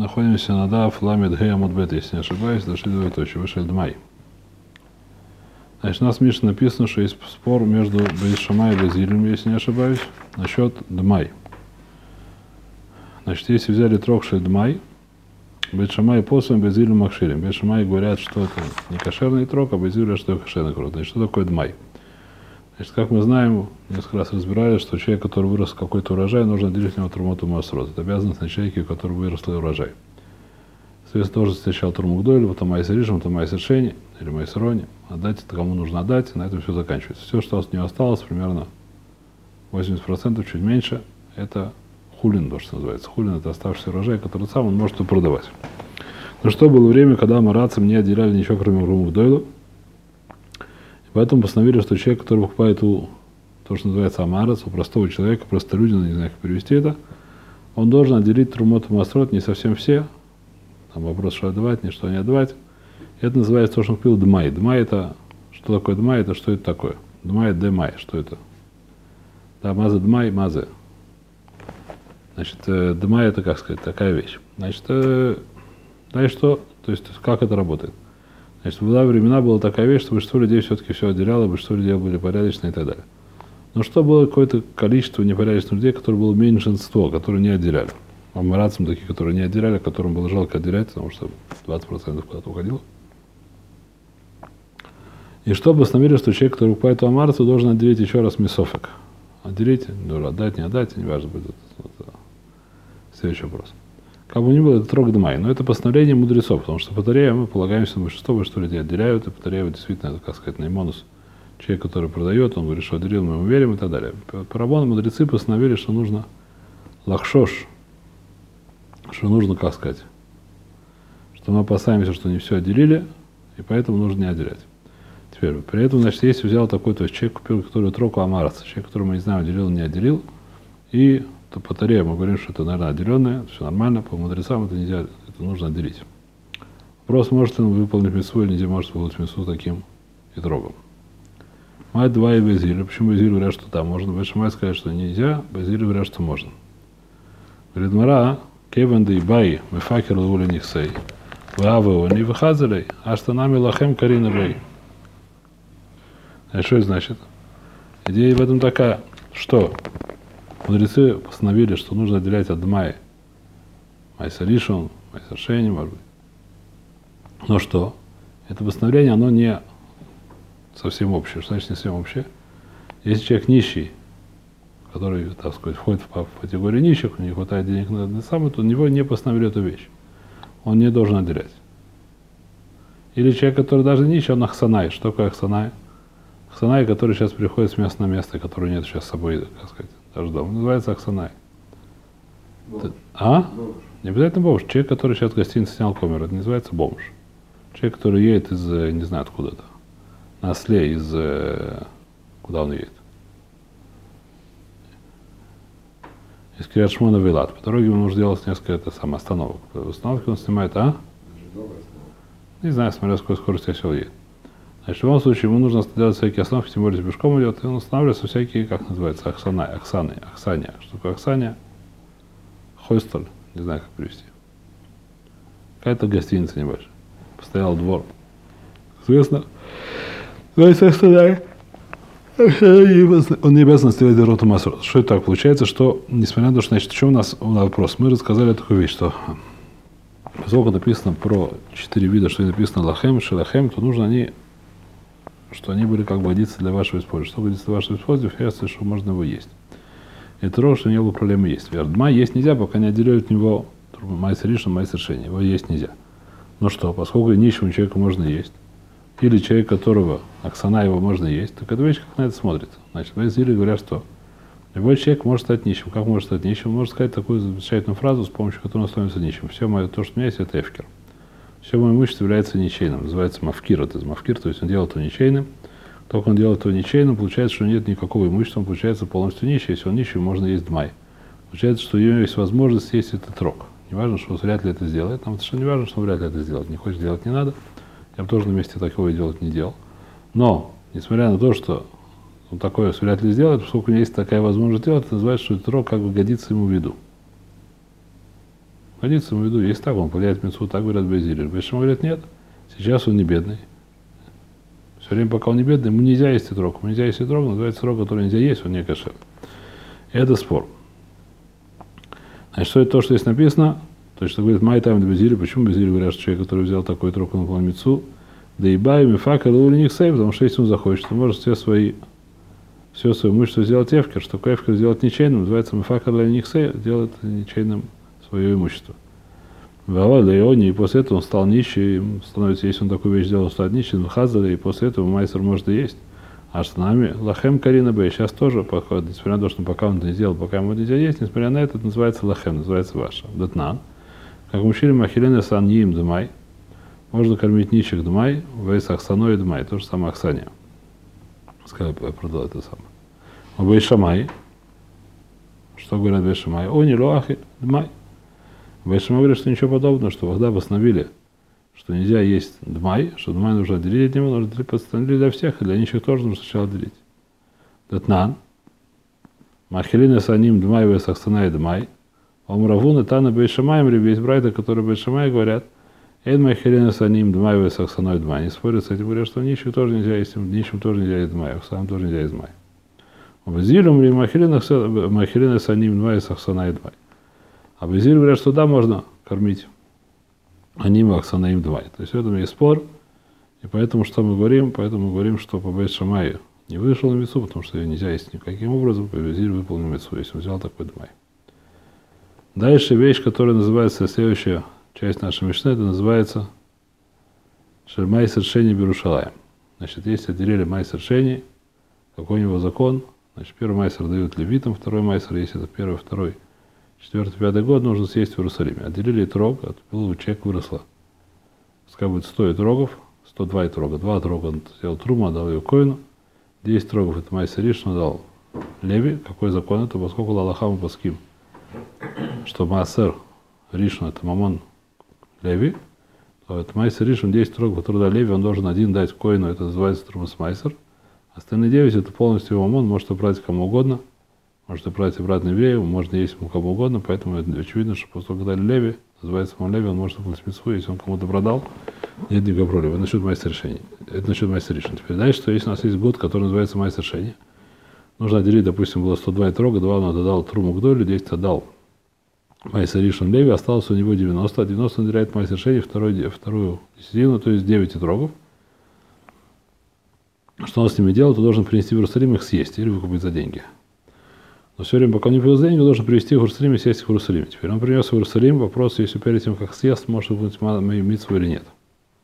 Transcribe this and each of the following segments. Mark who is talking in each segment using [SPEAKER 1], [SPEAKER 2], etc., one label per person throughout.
[SPEAKER 1] находимся на Даф Ламед Гей Амуд Бет, если не ошибаюсь, дошли до двоеточия, вышли Дмай. Значит, у нас в Мишне написано, что есть спор между Бейт Шамай и Базилем, если не ошибаюсь, насчет Дмай. Значит, если взяли трогший Дмай, Бейт Шамай послан Базилем Махширим. Бейт Шамай говорят, что это не кошерный трог, а Базиль говорят, что это кошерный трог. Значит, что такое Дмай? Значит, как мы знаем, несколько раз разбирали, что человек, который вырос какой-то урожай, нужно делить с него Трумоту Маасрот. Это обязанность на человеке, у которого вырос урожай. Соответственно, тоже встречал Труму Гдойлю, потом Майсер Ришем, потом Майсер Шени или Майсер Рони. Отдать это кому нужно отдать, и на этом все заканчивается. Все, что от него осталось, примерно 80%, чуть меньше, это хулин, то, что называется. Хулин — это оставшийся урожай, который сам он может и продавать. Но что было время, когда марацам не отделяли ничего, кроме Труму Гдойлю. Поэтому постановили, что человек, который покупает у, то, что называется амарец, у простого человека, простолюдина, не знаю, как перевести это, он должен отделить Трумот и Маасрот, не совсем все. Там вопрос, что отдавать, не что не отдавать. Это называется то, что он купил Дмай. Дмай — это, что такое Дмай, это что это такое? Дмай — Демай, что это? Да, Мазе Дмай, Мазе. Значит, Дмай — это, как сказать, такая вещь. Значит, знаешь что? То есть, как это работает? Значит, в времена была такая вещь, что большинство людей все-таки все отделяло, большинство людей были порядочные и так далее. Но что было какое-то количество непорядочных людей, которые было меньшинство, которые не отделяли. Амарацам такие, которые не отделяли, которым было жалко отделять, потому что 20% куда-то уходило. И что постановили, что человек, который покупает у амарца, должен отделить еще раз мисофик. Отделить, отдать, не отдать, неважно будет. Это следующий вопрос. Как бы ни было, это трог Дмай, но это постановление мудрецов, потому что по Торе мы полагаемся на большинство людей отделяют, и по Торе действительно, это, как сказать, наимонус, человек, который продает, он говорит, что отделил, мы ему верим и так далее. По Рабону мудрецы постановили, что нужно лахшош, что нужно, как сказать, что мы опасаемся, что не все отделили, и поэтому нужно не отделять. Теперь, при этом, значит, если взял такой, то есть человек купил, который трог у амараца, человек, который, мы не знаем, отделил, не отделил, и то по Торе мы говорим, что это, наверное, отделенное, все нормально, по мудрецам это нельзя, это нужно отделить. Вопрос, может ли он выполнить митцву или нельзя, может выполнить митцву таким и трогом. Мать два и Базиль. Почему Базиль говорят, что да, можно? Бейт Шамай сказать, что нельзя, Базиль говорят, что можно. Говорит Мара, Кевен да и Бай, Мефакер лули нихсей, Ваавео не выхазалей, а что нами лахем карина бей. А что это значит? Идея в этом такая, что мудрецы постановили, что нужно отделять от Дмай Майсер Ришон, Майсер Шени, может быть. Но что? Это постановление, оно не совсем общее. Что значит не совсем общее? Если человек нищий, который, так сказать, входит в категорию нищих, у него не хватает денег на самое, то у него не постановили эту вещь. Он не должен отделять. Или человек, который даже нищий, он ахсанай. Что такое ахсанай? Ахсанай, который сейчас приходит с места на место, который нет сейчас с собой, так сказать, даже дома. Называется ахсанай. Не обязательно бомж. Человек, который сейчас в гостинице снял камеру, это не называется бомж. Человек, который едет из, не знаю откуда-то, на осле из, куда он едет? Из Кирьят-Шмона в Эйлат. По дороге ему нужно делать несколько остановок. В остановке он снимает, не знаю, смотря с какой скоростью осел едет. Значит, в любом случае, ему нужно делать всякие остановки, тем более, если пешком идет, и он останавливается всякие, как называется, ахсания. Что такое ахсания? Хойстоль, не знаю, как перевести. Какая-то гостиница небольшая. Постоял двор. Известно. Называется ахсания. Он не обязан сделать Роту Масрот. Что это так? Получается, что, несмотря на то, что, значит, в чем у нас вопрос? Мы рассказали такую вещь, что поскольку написано про 4 вида, что написано лахем, шелахем, то нужно что они были как бы годиться для вашего использования. Что годится для вашего использования, ясно, что можно его есть. И трог, что у него проблемы есть. Дма есть нельзя, пока не отделяют от него Майсер Ришон, Майсер Шени. Его есть нельзя. Но что, поскольку нищему человеку можно есть, или человек, которого Аксана его можно есть, так эта вещь как на это смотрится. Значит, в Израиле говорят, что любой человек может стать нищим. Как может стать нищим? Он может сказать такую замечательную фразу, с помощью которой он становится нищим. Все мое, то, что у меня есть, это эфкер. Все мое имущество является ничейным. Называется мафкир. Это из мафкир, то есть он делает его ничейным. Только он делает его ничейным, получается, что нет никакого имущества, он получается полностью нищий. Если он нищий, можно есть дмай. Получается, что у него есть возможность есть этот рог. Не важно, что он вряд ли это сделает. Нам совершенно не важно, что он вряд ли это сделает. Не хочет делать, не надо. Я бы тоже на месте такого делать не делал. Но, несмотря на то, что он такое вряд ли сделает, поскольку у него есть такая возможность делать, это называется, что этот рог как бы годится ему в виду. Годится ему в виду, есть так, он повлияет митцву, так говорят Бейзиль. Бейшама говорят, нет, сейчас он не бедный. Все время, пока он не бедный, ему нельзя есть итрог. Ему нельзя есть итрог, называется итрог, который нельзя есть, он не кошер. И это спор. Значит, что это то, что здесь написано? То есть, что говорит Май Тайм Бейзиль. Почему Бейзиль говорят, что человек, который взял такой итрог, он выполнил митцву? Да и бай, мифак, или у них сейв, потому что если он захочет, он может все свое имущество сделать эфкер, что эфкер сделать ничейным, называется мифак, или у них сейв, делает ничейным свое имущество. И после этого он стал нищим, становится, если он такую вещь сделал, он стал нищим, и после этого майсер может и есть. А что нами лахем карина бэй, сейчас тоже, несмотря на то, что пока он это не сделал, пока ему нельзя есть, несмотря на это называется лахем, называется ваша. Датнан. Как учили махилена сан им дмай, можно кормить нищих дмай, вейс ахсаной дмай, то же самое ахсания. Сказал, я продал это самое. Бейшамай, что говорят Бейшамай? О, не лоахи дмай. Бейшамай говорит, что ничего подобного, что когда постановили, что нельзя есть дмай, что дмай нужно делить от него, нужно постановили для всех, и для нищих тоже нужно сначала делить. Датнан. Махилина саним дмай вейс ахсанай дмай. Омравун и Тана Бейшамаем, есть брайта, которые Бейшамай говорят, Эйн Махилина Саним Дмай Весахсаной Дмай. Они спорят с этим, говорят, что нищим тоже нельзя есть, нищим тоже нельзя есть Дмай, сам тоже нельзя есть Дмай. Безилем ли Махилина Саним Дмай Весахсаной Дмай. А Безиль говорят, что да, можно кормить Аним Ахсанаим Дмай. То есть в этом есть спор, и поэтому что мы говорим? Поэтому мы говорим, что по Бейшамаю не вышел на митцву, потому что ее нельзя есть никаким образом, по Безиль выполнил митцву, если он взял такой Дмай. Дальше вещь, которая называется, следующая часть нашей Мишны, это называется Майсер Шени Берушалаем. Значит, если отделили Майсер Шени, какой у него закон, значит, первый Майсер дают левитам, второй Майсер, если это первый, второй, четвертый, пятый год, нужно съесть в Иерусалиме. Отделили итрог, от пилу чек выросла. Пускай будет 100 итрогов, 102 итрога, 2 итрога он сделал труму, отдал ее коину, 10 итрогов это Майсер Риш, он дал Леви. Какой закон это? Поскольку Лалахаму Паским, что Маасер Ришон это Мамон Леви, то это Майсер Ришон 10 итрогов, который дал Леви, он должен один дать коину, это называется Трумас Майсер. Остальные 9 это полностью его Мамон, может убрать кому угодно, может убрать обратно еврею, можно есть ему кому угодно, поэтому очевидно, что после того, когда дали Леви, называется Мамон Леви, он может выполнить митцву, если он кому-то продал, нет никакого проблемы. Это насчет Майсер решения. Это насчет Майсер решения. Теперь дальше, что если у нас есть год, который называется Майсер решения, нужно отделить, допустим, было 102 итрога, 2 он отдал Труму к долю, 10 отдал Майсер Ришон Леви, осталось у него 90, а 90 он отделяет Майсер Шени, вторую десятину, то есть 9 итрогов. Что он с ними делал, то должен принести в Иерусалим их съесть или выкупить за деньги. Но все время, пока он не привез деньги, он должен привезти в Иерусалим и съесть их в Иерусалиме. Теперь он принес в Иерусалим, вопрос, если перед тем, как съест, может выполнить митцву или нет.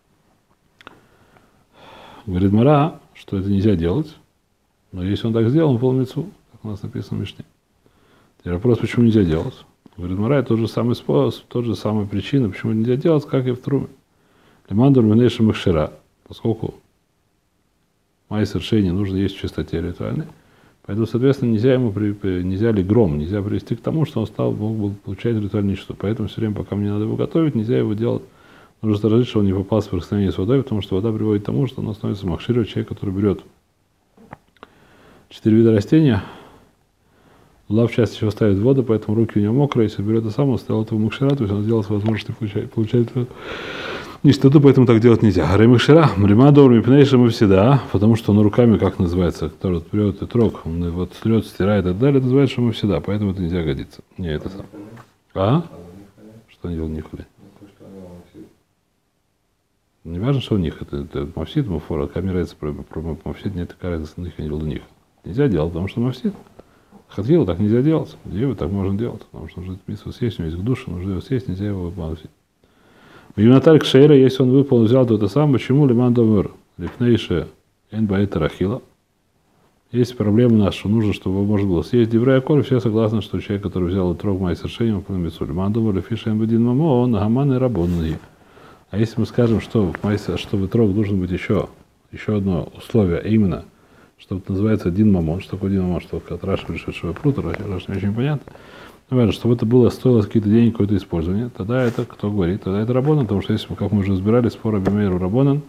[SPEAKER 1] Говорит Мара, что это нельзя делать, но если он так сделал, он выполнил митцву, как у нас написано в Мишне. Теперь вопрос, почему нельзя делать? Говорит Мара, тот же самый способ, тот же самая причина, почему нельзя делать, как и в Труме. Лемандур Менеша Махшира, поскольку Майсер Шени нужно есть в чистоте ритуальной, поэтому, соответственно, нельзя ли гром, нельзя привести к тому, что он мог бы получать ритуальное ничто. Поэтому все время, пока мне надо его готовить, нельзя его делать. Нужно сторожить, что он не попал в соприкосновение с водой, потому что вода приводит к тому, что он становится махширой, человек, который берет 4 вида растения. Лав часто еще ставит воду, поэтому руки у него мокрые. Если берет это сам, он сделал этого махшира, то есть он сделал возможность получать нечистоту, поэтому так делать нельзя. Гарай махшира, мрима дор мипнейша мы всегда, потому что он руками, как называется, который берет и трог, он вот стрет, стирает и так далее, это называется, что мы всегда, поэтому это нельзя годиться. Не, это сам. А? Что они делают нихуя? Не важно, что у них, это мавсид, мафора, камерается про мавсид, нет такая разница, них не делал у них. Нельзя делать, потому что мавсид. Хатхил так нельзя делать. Девы так можно делать, потому что нужно митцву съесть, у него есть душа, нужно его съесть, нельзя его выполнить. В Юнаталь Кшейра, если он выполнил, взял то это сам, почему Лиман Домер, Лифнейше, Энбаэта Рахила. Есть проблема у нас, что нужно, чтобы можно было съесть Деврея Коль, все согласны, что человек, который взял трог Майсер Шени, выполнил митцву Лиман Домер, Лифиша Энбадин Мамо, он Гаман и Рабонный. А если мы скажем, что в трог должен быть еще одно условие, а именно, что это называется один мамон. Что такое один мамон? Что от Раши пришедшего прута, Раши не очень понятно. Но важно, чтобы это стоило какие-то деньги, какое-то использование. Тогда это, кто говорит, тогда это Рабонан, потому что если, как мы уже разбирали, спор Абимейру Рабонан,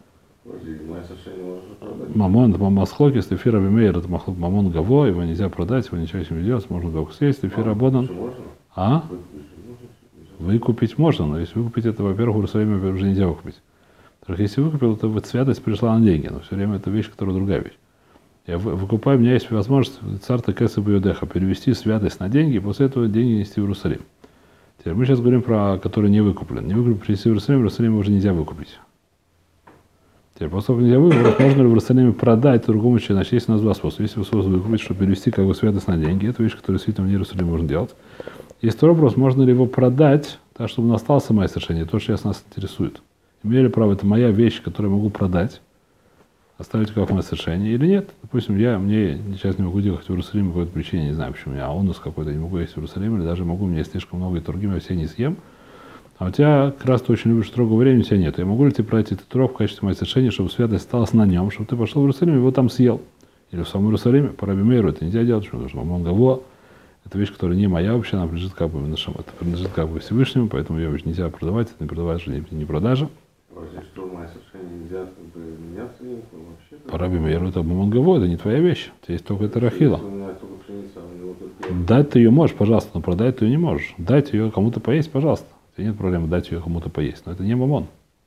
[SPEAKER 1] мамон, это масхлокис, эфир Абимейр, это мамон гаво, его нельзя продать, его ничего с ним не делать, можно только съесть, эфир Рабонан. А? Выкупить можно, но если выкупить это, во-первых, в Иерусалиме уже нельзя выкупить. Так если выкупил, то вот святость пришла на деньги, но все время это вещь, которая другая вещь. Я выкупаю, у меня есть возможность царта Кеса Бьюдеха перевести святость на деньги и после этого деньги нести в Иерусалим. Теперь мы сейчас говорим про который не выкуплен. Не выкуплен принести в Иерусалим уже нельзя выкупить. Теперь, поскольку нельзя выкупить, можно ли в Иерусалиме продать другому человеку? Значит, есть у нас два способа. Есть способ выкупить, чтобы перевести как бы святость на деньги. Это вещь, которую действительно в Иерусалиме можно делать. Есть второй вопрос, можно ли его продать, так, чтобы он остался моей совершение, то, что сейчас нас интересует. Имею ли право, это моя вещь, которую я могу продать, оставить как мое совершение или нет. Допустим, мне сейчас не могу ехать в Иерусалим по какой-то причине, не знаю почему, у меня онус какой-то, не могу есть в Иерусалим, или даже могу, у меня есть слишком много тургим, я все не съем. А у тебя как раз ты очень любишь строгого времени, у тебя нет. Я могу ли тебе продать этот турок в качестве моей совершения, чтобы святость осталась на нем, чтобы ты пошел в Иерусалим и его там съел. Или в самом Иерусалиме, по Раби Мейру это нельзя делать, потому что Мамон Гаво, это вещь, которая не моя вообще, она принадлежит как бы это принадлежит как бы Всевышнему, поэтому ее вообще нельзя продавать, это не продавать, не продажа.
[SPEAKER 2] Что моя совершение нельзя как бы меняться вообще?
[SPEAKER 1] По Раби Мейру это Мамон Гаво, это не твоя вещь, у тебя есть только это рахила. Дать ты ее можешь, пожалуйста, но продать ты ее не можешь. Дать ее кому-то поесть, пожалуйста. У тебя нет проблемы дать ее кому-то поесть, но это не мамон.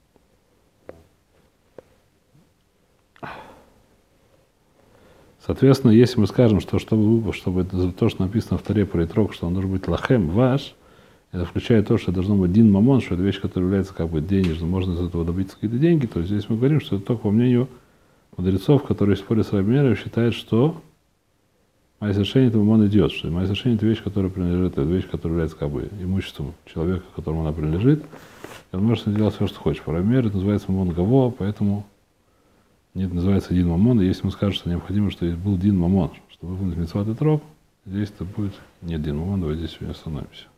[SPEAKER 1] Соответственно, если мы скажем, что чтобы то, что написано в Торе про Итрок, что он должен быть лахем ваш, это включает то, что должно быть дин мамон, что это вещь, которая является как бы денежной, можно из этого добиться какие-то деньги, то здесь мы говорим, что это только по мнению мудрецов, которые спорят с Раби Мейром, считают, что моя совершение это мамон идет, что моя совершение это вещь, которая принадлежит, это вещь, которая является как бы имуществом человека, которому она принадлежит, и он может делать все, что хочет. По Раби Мейру это называется мамон гаво, поэтому нет, называется Дин Мамон, и если мы скажем, что необходимо, что был Дин Мамон, чтобы выполнить мицват и трог, здесь это будет нет Дин Мамон, давайте здесь сегодня остановимся.